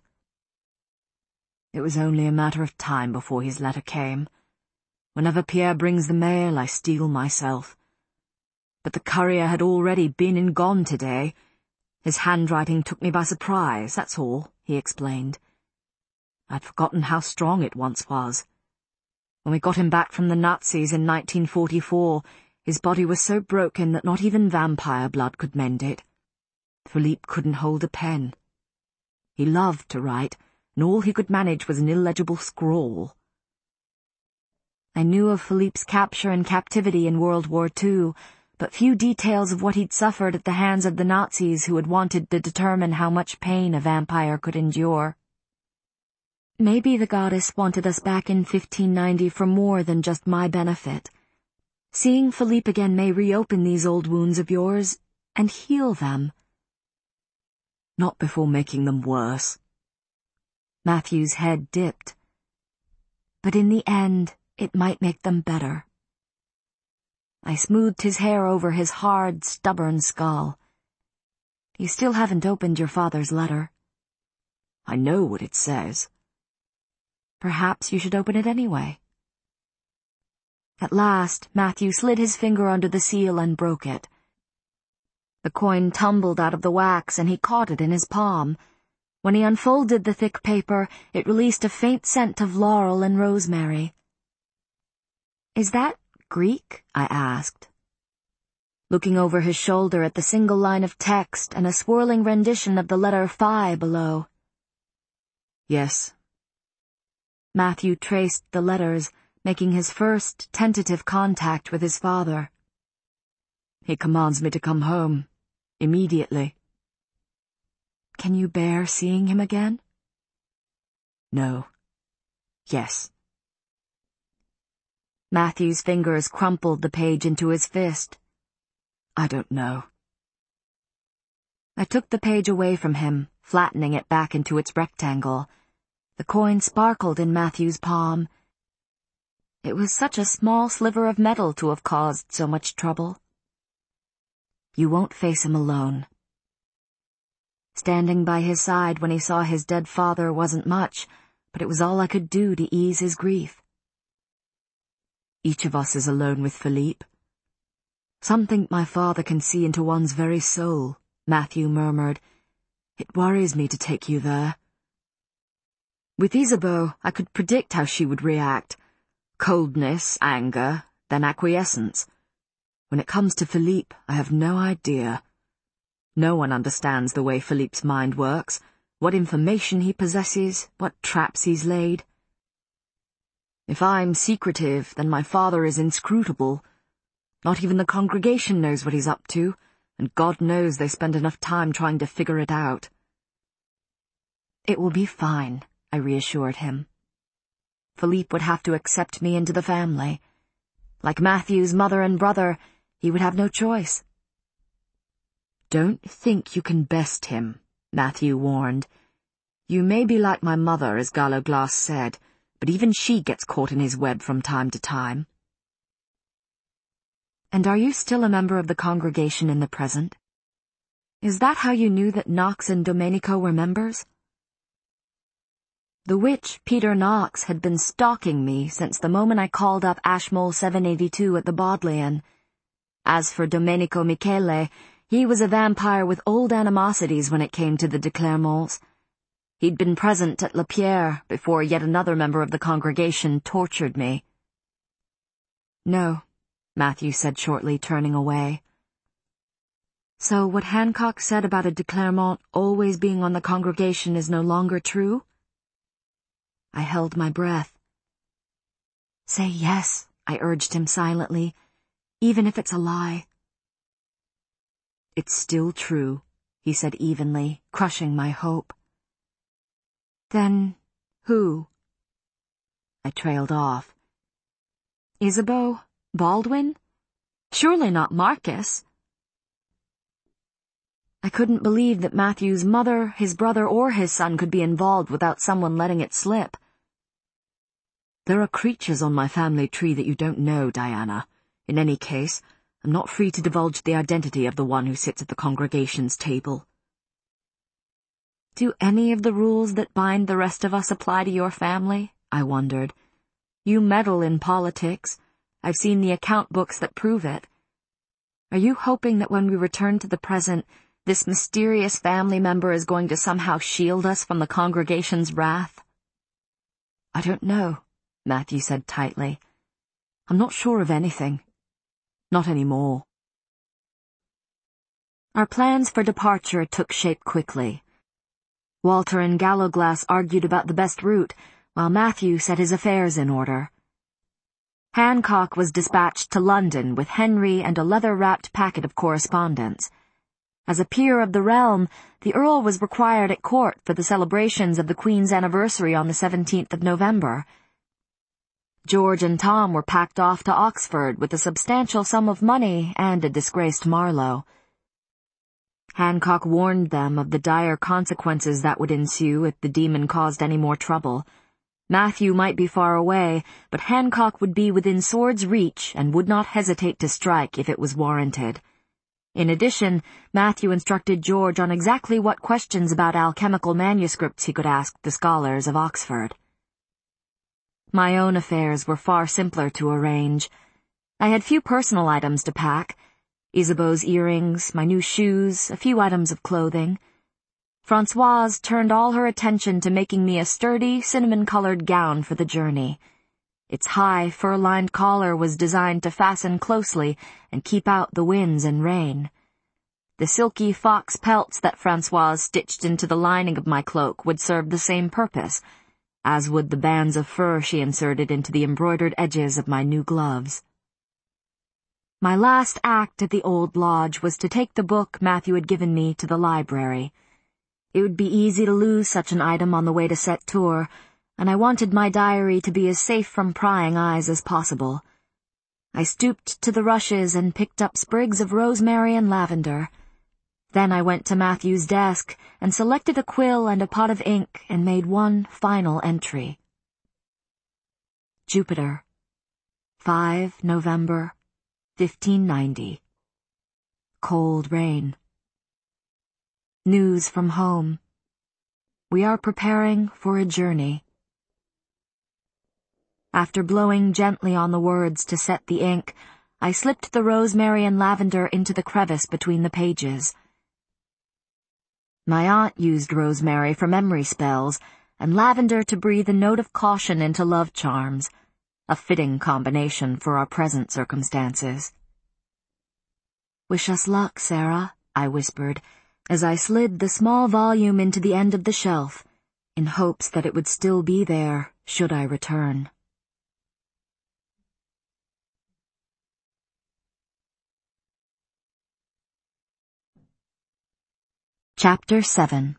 It was only a matter of time before his letter came. Whenever Pierre brings the mail, I steel myself. But the courier had already been and gone today. His handwriting took me by surprise, that's all, he explained. I'd forgotten how strong it once was. When we got him back from the Nazis in nineteen forty-four, his body was so broken that not even vampire blood could mend it. Philippe couldn't hold a pen. He loved to write, and all he could manage was an illegible scrawl. I knew of Philippe's capture and captivity in World War Two, but few details of what he'd suffered at the hands of the Nazis who had wanted to determine how much pain a vampire could endure. Maybe the goddess wanted us back in fifteen ninety for more than just my benefit. Seeing Philippe again may reopen these old wounds of yours and heal them. Not before making them worse. Matthew's head dipped. But in the end, it might make them better. I smoothed his hair over his hard, stubborn skull. You still haven't opened your father's letter. I know what it says. Perhaps you should open it anyway. At last, Matthew slid his finger under the seal and broke it. The coin tumbled out of the wax, and he caught it in his palm. When he unfolded the thick paper, it released a faint scent of laurel and rosemary. "Is that Greek?" I asked, looking over his shoulder at the single line of text and a swirling rendition of the letter phi below. "Yes." Matthew traced the letters, making his first tentative contact with his father. "He commands me to come home, immediately." "Can you bear seeing him again?" "No. Yes." Matthew's fingers crumpled the page into his fist. "I don't know." I took the page away from him, flattening it back into its rectangle. The coin sparkled in Matthew's palm. It was such a small sliver of metal to have caused so much trouble. "You won't face him alone." Standing by his side when he saw his dead father wasn't much, but it was all I could do to ease his grief. "Each of us is alone with Philippe. Some think my father can see into one's very soul," Matthew murmured. "It worries me to take you there. With Isabeau, I could predict how she would react. Coldness, anger, then acquiescence. When it comes to Philippe, I have no idea. No one understands the way Philippe's mind works, what information he possesses, what traps he's laid. If I'm secretive, then my father is inscrutable. Not even the congregation knows what he's up to, and God knows they spend enough time trying to figure it out." "It will be fine," I reassured him. Philippe would have to accept me into the family. Like Matthew's mother and brother, he would have no choice. "Don't think you can best him," Matthew warned. "You may be like my mother, as Gallowglass said, but even she gets caught in his web from time to time. And are you still a member of the congregation in the present? Is that how you knew that Knox and Domenico were members? The witch, Peter Knox, had been stalking me since the moment I called up Ashmole seven eighty-two at the Bodleian. As for Domenico Michele, he was a vampire with old animosities when it came to the de Clermonts. He'd been present at La Pierre before yet another member of the congregation tortured me. No, Matthew said shortly, turning away. So what Hancock said about a de Clermont always being on the congregation is no longer true? I held my breath. Say yes, I urged him silently, even if it's a lie. It's still true, he said evenly, crushing my hope. Then, who? I trailed off. Isabeau? Baldwin? Surely not Marcus. I couldn't believe that Matthew's mother, his brother, or his son could be involved without someone letting it slip. There are creatures on my family tree that you don't know, Diana. In any case, I'm not free to divulge the identity of the one who sits at the congregation's table. Do any of the rules that bind the rest of us apply to your family? I wondered. You meddle in politics. I've seen the account books that prove it. Are you hoping that when we return to the present, this mysterious family member is going to somehow shield us from the congregation's wrath? I don't know, Matthew said tightly. I'm not sure of anything. Not anymore. Our plans for departure took shape quickly. Walter and Gallowglass argued about the best route, while Matthew set his affairs in order. Hancock was dispatched to London with Henry and a leather-wrapped packet of correspondence. As a peer of the realm, the Earl was required at court for the celebrations of the Queen's anniversary on the seventeenth of November. George and Tom were packed off to Oxford with a substantial sum of money and a disgraced Marlowe. Hancock warned them of the dire consequences that would ensue if the demon caused any more trouble. Matthew might be far away, but Hancock would be within sword's reach and would not hesitate to strike if it was warranted. In addition, Matthew instructed George on exactly what questions about alchemical manuscripts he could ask the scholars of Oxford. My own affairs were far simpler to arrange. I had few personal items to pack. Isabeau's earrings, my new shoes, a few items of clothing. Françoise turned all her attention to making me a sturdy, cinnamon-colored gown for the journey. Its high, fur-lined collar was designed to fasten closely and keep out the winds and rain. The silky fox pelts that Françoise stitched into the lining of my cloak would serve the same purpose, as would the bands of fur she inserted into the embroidered edges of my new gloves. My last act at the old lodge was to take the book Matthew had given me to the library. It would be easy to lose such an item on the way to Sept-Tours, and I wanted my diary to be as safe from prying eyes as possible. I stooped to the rushes and picked up sprigs of rosemary and lavender. Then I went to Matthew's desk and selected a quill and a pot of ink and made one final entry. Jupiter, five November, fifteen ninety. Cold rain. News from home. We are preparing for a journey. After blowing gently on the words to set the ink, I slipped the rosemary and lavender into the crevice between the pages. My aunt used rosemary for memory spells, and lavender to breathe a note of caution into love charms, a fitting combination for our present circumstances. "Wish us luck, Sarah," I whispered, as I slid the small volume into the end of the shelf, in hopes that it would still be there should I return. Chapter seven.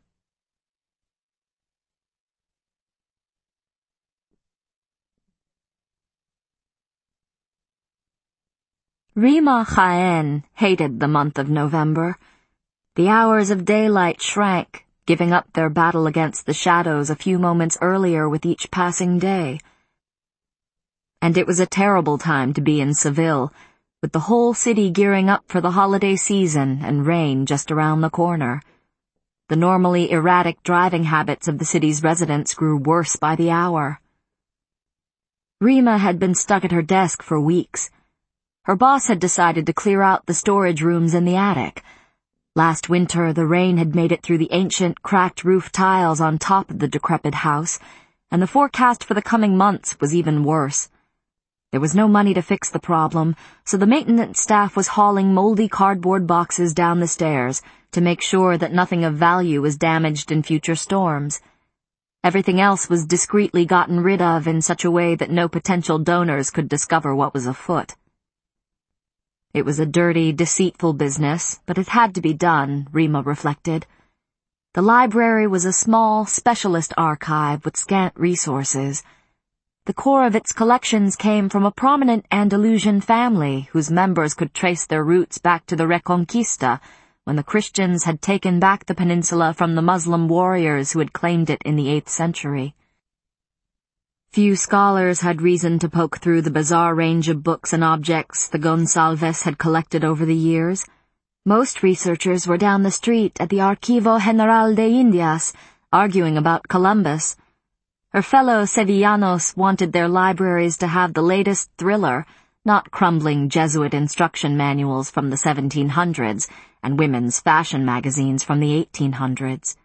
Rima Jaén hated the month of November. The hours of daylight shrank, giving up their battle against the shadows a few moments earlier with each passing day. And it was a terrible time to be in Seville, with the whole city gearing up for the holiday season and rain just around the corner. The normally erratic driving habits of the city's residents grew worse by the hour. Rima had been stuck at her desk for weeks. Her boss had decided to clear out the storage rooms in the attic. Last winter, the rain had made it through the ancient, cracked roof tiles on top of the decrepit house, and the forecast for the coming months was even worse. There was no money to fix the problem, so the maintenance staff was hauling moldy cardboard boxes down the stairs to make sure that nothing of value was damaged in future storms. Everything else was discreetly gotten rid of in such a way that no potential donors could discover what was afoot. It was a dirty, deceitful business, but it had to be done, Rima reflected. The library was a small, specialist archive with scant resources. The core of its collections came from a prominent Andalusian family whose members could trace their roots back to the Reconquista, when the Christians had taken back the peninsula from the Muslim warriors who had claimed it in the eighth century. Few scholars had reason to poke through the bizarre range of books and objects the Gonsalves had collected over the years. Most researchers were down the street at the Archivo General de Indias, arguing about Columbus. Her fellow Sevillanos wanted their libraries to have the latest thriller, not crumbling Jesuit instruction manuals from the seventeen hundreds and women's fashion magazines from the eighteen hundreds.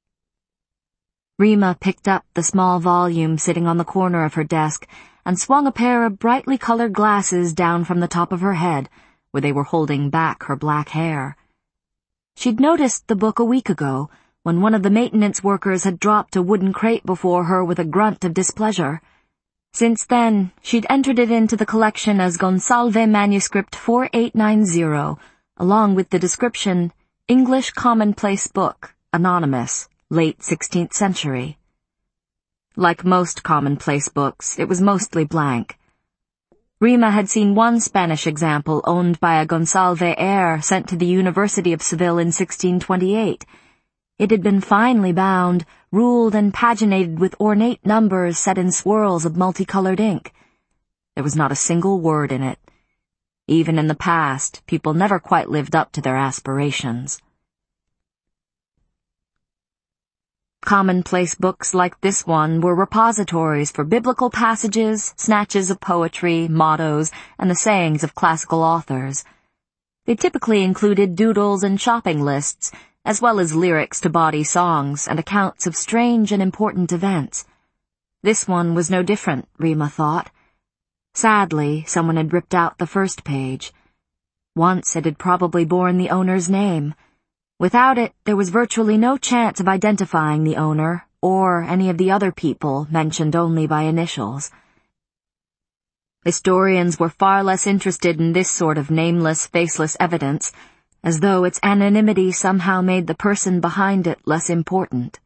Rima picked up the small volume sitting on the corner of her desk and swung a pair of brightly colored glasses down from the top of her head, where they were holding back her black hair. She'd noticed the book a week ago, when one of the maintenance workers had dropped a wooden crate before her with a grunt of displeasure. Since then, she'd entered it into the collection as Gonsalve Manuscript four eight nine zero, along with the description, English Commonplace Book, Anonymous, late sixteenth century. Like most commonplace books, it was mostly blank. Rima had seen one Spanish example owned by a Gonsalve heir sent to the University of Seville in sixteen twenty-eight. It had been finely bound, ruled and paginated with ornate numbers set in swirls of multicolored ink. There was not a single word in it. Even in the past, people never quite lived up to their aspirations. Commonplace books like this one were repositories for biblical passages, snatches of poetry, mottos, and the sayings of classical authors. They typically included doodles and shopping lists, as well as lyrics to bawdy songs and accounts of strange and important events. This one was no different, Rima thought. Sadly, someone had ripped out the first page. Once it had probably borne the owner's name. Without it, there was virtually no chance of identifying the owner, or any of the other people mentioned only by initials. Historians were far less interested in this sort of nameless, faceless evidence, as though its anonymity somehow made the person behind it less important.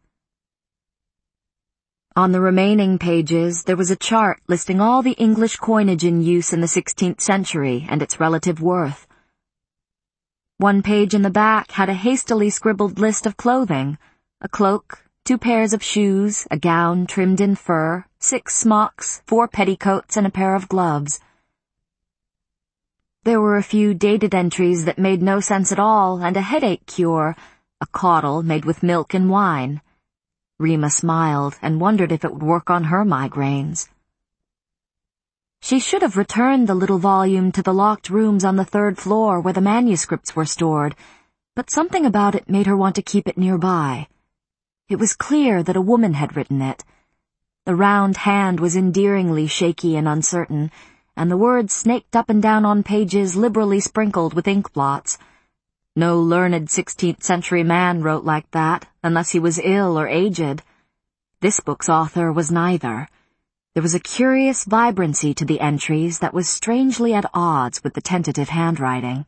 On the remaining pages, there was a chart listing all the English coinage in use in the sixteenth century and its relative worth. One page in the back had a hastily scribbled list of clothing, a cloak, two pairs of shoes, a gown trimmed in fur, six smocks, four petticoats, and a pair of gloves. There were a few dated entries that made no sense at all, and a headache cure, a caudle made with milk and wine. Rima smiled and wondered if it would work on her migraines. She should have returned the little volume to the locked rooms on the third floor where the manuscripts were stored, but something about it made her want to keep it nearby. It was clear that a woman had written it. The round hand was endearingly shaky and uncertain, and the words snaked up and down on pages liberally sprinkled with ink blots. No learned sixteenth century man wrote like that, unless he was ill or aged. This book's author was neither. There was a curious vibrancy to the entries that was strangely at odds with the tentative handwriting.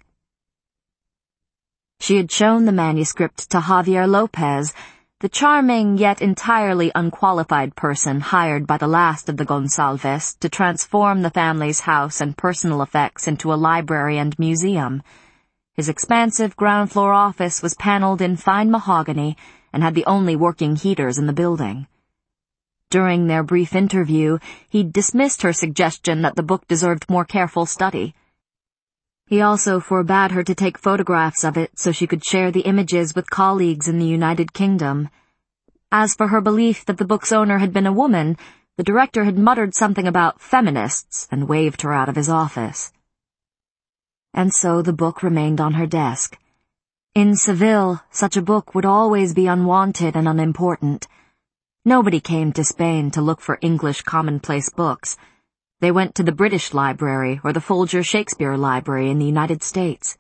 She had shown the manuscript to Javier Lopez, the charming yet entirely unqualified person hired by the last of the Gonsalves to transform the family's house and personal effects into a library and museum. His expansive ground-floor office was paneled in fine mahogany and had the only working heaters in the building. During their brief interview, he dismissed her suggestion that the book deserved more careful study. He also forbade her to take photographs of it so she could share the images with colleagues in the United Kingdom. As for her belief that the book's owner had been a woman, the director had muttered something about feminists and waved her out of his office. And so the book remained on her desk. In Seville, such a book would always be unwanted and unimportant. Nobody came to Spain to look for English commonplace books. They went to the British Library or the Folger Shakespeare Library in the United States.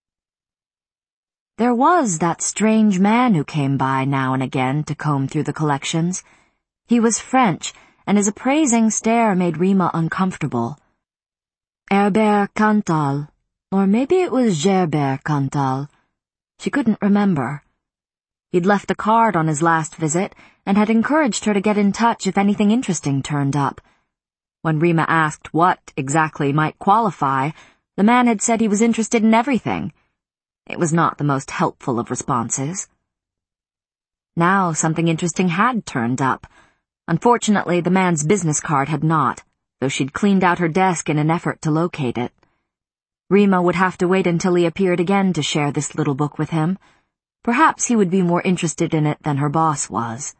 There was that strange man who came by now and again to comb through the collections. He was French, and his appraising stare made Rima uncomfortable. Herbert Cantal, or maybe it was Gerbert Cantal. She couldn't remember. He'd left a card on his last visit and had encouraged her to get in touch if anything interesting turned up. When Rima asked what exactly might qualify, the man had said he was interested in everything. It was not the most helpful of responses. Now something interesting had turned up. Unfortunately, the man's business card had not, though she'd cleaned out her desk in an effort to locate it. Rima would have to wait until he appeared again to share this little book with him. Perhaps he would be more interested in it than her boss was.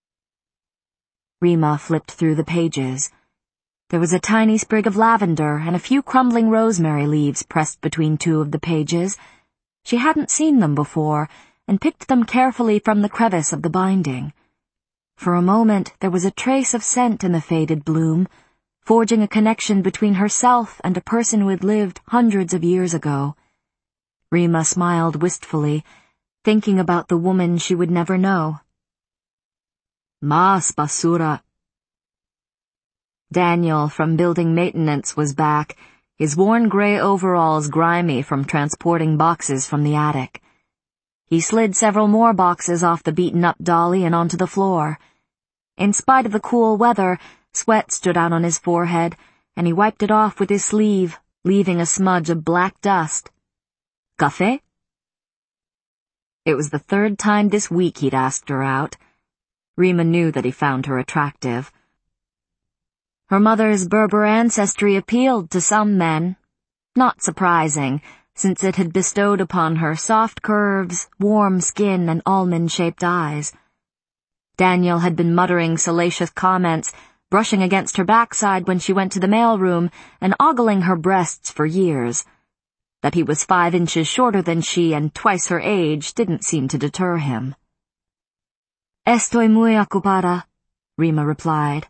Rima flipped through the pages. There was a tiny sprig of lavender and a few crumbling rosemary leaves pressed between two of the pages. She hadn't seen them before, and picked them carefully from the crevice of the binding. For a moment there was a trace of scent in the faded bloom, forging a connection between herself and a person who had lived hundreds of years ago. Rima smiled wistfully, thinking about the woman she would never know. Mas basura. Daniel from building maintenance was back, his worn gray overalls grimy from transporting boxes from the attic. He slid several more boxes off the beaten-up dolly and onto the floor. In spite of the cool weather, sweat stood out on his forehead, and he wiped it off with his sleeve, leaving a smudge of black dust. Café? It was the third time this week he'd asked her out. Rima knew that he found her attractive. Her mother's Berber ancestry appealed to some men. Not surprising, since it had bestowed upon her soft curves, warm skin, and almond-shaped eyes. Daniel had been muttering salacious comments, brushing against her backside when she went to the mailroom, and ogling her breasts for years. That he was five inches shorter than she and twice her age didn't seem to deter him. Estoy muy ocupada, Rima replied.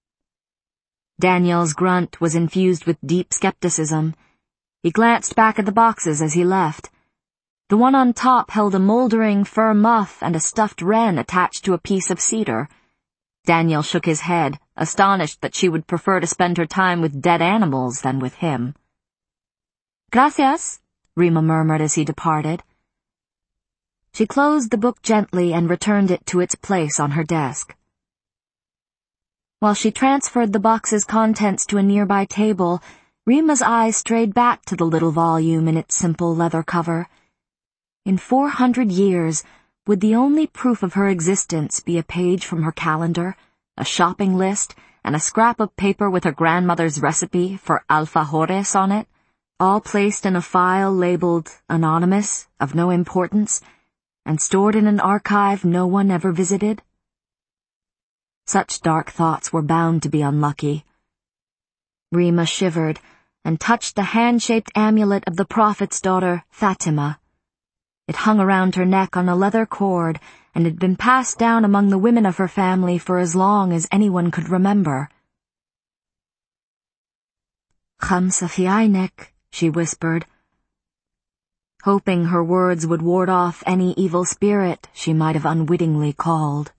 Daniel's grunt was infused with deep skepticism. He glanced back at the boxes as he left. The one on top held a moldering fur muff and a stuffed wren attached to a piece of cedar. Daniel shook his head, astonished that she would prefer to spend her time with dead animals than with him. Gracias, Rima murmured as he departed. She closed the book gently and returned it to its place on her desk. While she transferred the box's contents to a nearby table, Rima's eyes strayed back to the little volume in its simple leather cover. In four hundred years, would the only proof of her existence be a page from her calendar, a shopping list, and a scrap of paper with her grandmother's recipe for alfajores on it, all placed in a file labeled anonymous, of no importance, and stored in an archive no one ever visited? Such dark thoughts were bound to be unlucky. Rima shivered and touched the hand-shaped amulet of the prophet's daughter, Fatima. It hung around her neck on a leather cord and had been passed down among the women of her family for as long as anyone could remember. Khamsa fi aynek, she whispered. Hoping her words would ward off any evil spirit she might have unwittingly called.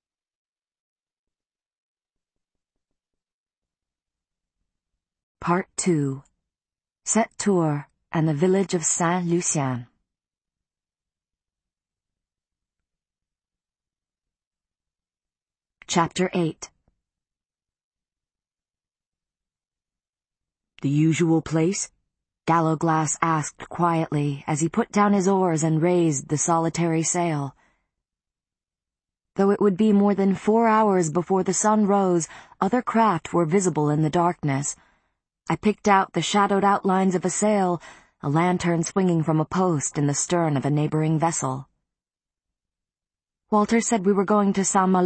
Part two. Sept-Tours and the village of Saint-Lucien. Chapter eight. The usual place? Gallowglass asked quietly as he put down his oars and raised the solitary sail. Though it would be more than four hours before the sun rose, other craft were visible in the darkness. I picked out the shadowed outlines of a sail, a lantern swinging from a post in the stern of a neighboring vessel. Walter said we were going to Saint Malo.